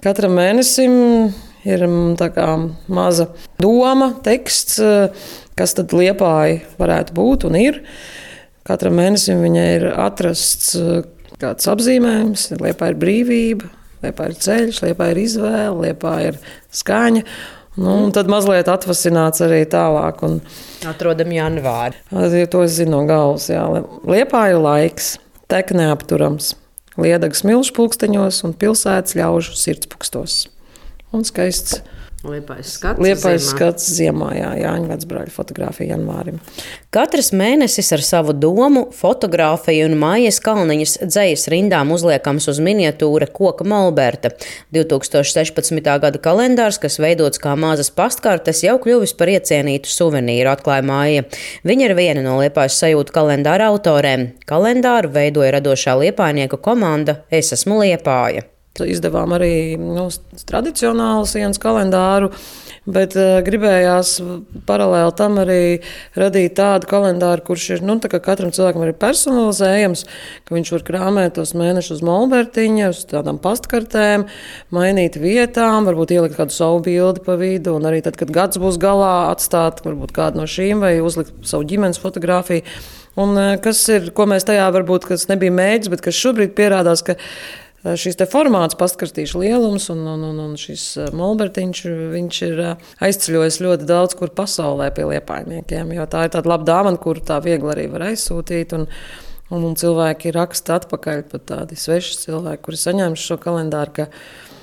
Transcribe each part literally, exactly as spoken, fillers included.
Katram mēnesim ir tā kā maza doma, teksts, kas tad Liepāja varētu būt un ir. Katram mēnesim viņai ir atrasts kāds apzīmējums. Liepāja ir brīvība, Liepāja ir ceļš, Liepāja ir izvēle, Liepāja ir skaņa. Nu, un tad mazliet atvasināts arī tālāk. Un, Atrodam janvāri. To es zinu no galvas, jā. Liepāja ir laiks, tek neapturams. Liedagas milšu pulksteņos un pilsētas ļaužu sirdspūkstos. Un skaists Liepājas skats, Liepājas ziemā. skats ziemā, jā, Jāņa vecbrāļa fotografija janvārim. Katrs mēnesis ar savu domu, fotografiju un Maijas Kalniņas dzejas rindām uzliekams uz miniatūra koka molberta. divtūkstoš sešpadsmitā gada kalendārs, kas veidots kā mazas pastkartes, jau kļuvis par iecienītu suvenīru, atklāja Maija. Viņa ir viena no Liepājas sajūtu kalendāra autorēm. Kalendāru veidoja radošā liepājnieku komanda Es esmu Liepāja. Izdevām arī nu, tradicionālu sienas kalendāru, bet uh, gribējās paralēli tam arī radīt tādu kalendāru, kurš ir nu, katram cilvēkam arī personalizējams, ka viņš var krāmēt tos mēnešus uz molbertiņa, uz tādām pastkartēm, mainīt vietām, varbūt ielikt kādu savu bildi pa vidu, un arī tad, kad gads būs galā, atstāt varbūt kādu no šīm vai uzlikt savu ģimenes fotografiju. Un uh, kas ir, ko mēs tajā varbūt, kas nebija mēģis, bet kas šobrīd pierādās, ka šīs te formāts, pastkartīšu lielums un, un, un, un šis molbertiņš, viņš ir aizceļojis ļoti daudz kur pasaulē pie liepājniekiem, jo tā ir tāda laba dāvana, kuru tā viegli arī var aizsūtīt, un, un, un cilvēki raksta atpakaļ, pat tādi sveši cilvēki, kuri saņēmuši šo kalendāru, ka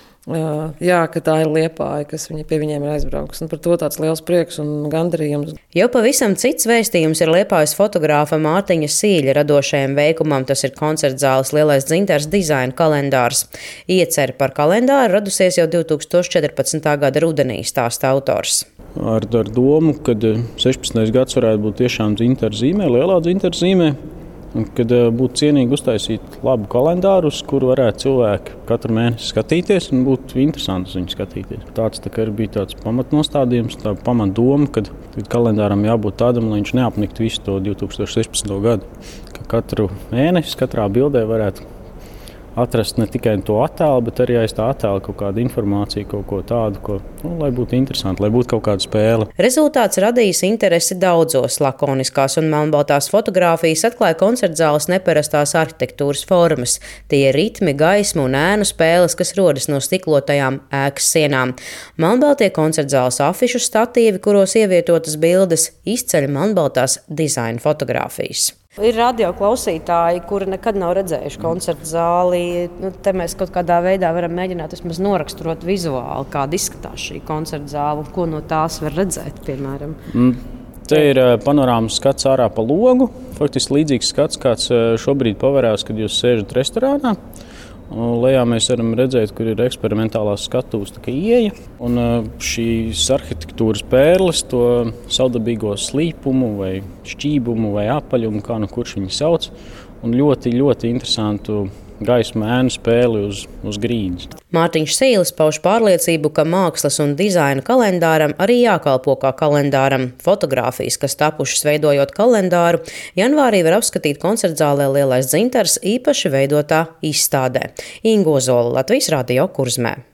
jā, ka tā ir Liepāja, kas viņa, pie viņiem ir aizbrauks. Un par to tāds liels prieks un gandarījums. Jau pavisam cits vēstījums ir Liepājas fotogrāfa Mārtiņa Sīļa radošajam veikumam. Tas ir koncertzāles Lielais dzintars dizaina kalendārs. Ieceri par kalendāru radusies jau divtūkstoš četrpadsmitā gada rudenī, stāsta autors. Ar, ar domu, ka sešpadsmitais gads varētu būt tiešām dzintara zīmē, lielā dzintara zīmē. Un kad būtu cienīgi uztaisīt labu kalendāru, uz kuru varētu cilvēki katru mēnesi skatīties un būtu interesanti uz viņu skatīties. Tāds tā kā bija tāds pamatnostādījums, tā pamatdoma, kad kalendāram jābūt tādam, lai viņš neapniktu visu to divtūkstoš sešpadsmito gadu. Ka katru mēnesi, katrā bildē varētu atrast ne tikai to attēlu, bet arī aiz tā attēla kaut kādu informāciju, kaut ko tādu, ko, nu, lai būtu interesanti, lai būtu kaut kāda spēle. Rezultāts radījis interesi daudzos. Lakoniskās un melnbaltās fotogrāfijas atklāja koncertzāles neparastās arhitektūras formas. Tie ir ritmi, gaismu un ēnu spēles, kas rodas no stiklotajām ēkas sienām. Melnbaltie koncertzāles afišu statīvi, kuros ievietotas bildes, izceļ melnbaltās dizaina fotogrāfijas. Ir radio klausītāji, kuri nekad nav redzējuši koncertu zāli. Nu, te mēs kaut kādā veidā varam mēģināt vismaz noraksturot vizuāli, kāda izskatās šī koncertu zāle, ko no tās var redzēt, piemēram. Mm, te ir panorāmas skats ārā pa logu. Faktiski līdzīgs skats, kāds šobrīd pavērās, kad jūs sēžat restorānā. Lejā mēs varam redzēt, kur ir eksperimentālās skatuves ieeja. Un šīs arhitektūras pērles, to savdabīgo slīpumu vai šķībumu vai apaļumu, kā nu kurš viņi sauc, un ļoti, ļoti interesantu gaismu ēnu spēli uz, uz grīdas. Mārtiņš Sīlis pauž pārliecību, ka mākslas un dizaina kalendāram arī jākalpo kā kalendāram. Fotogrāfijas, kas tapušas veidojot kalendāru, janvārī var apskatīt koncertzālē Lielais dzintars īpaši veidotā izstādē. Ingo Zola, Latvijas Radio Kurzmē.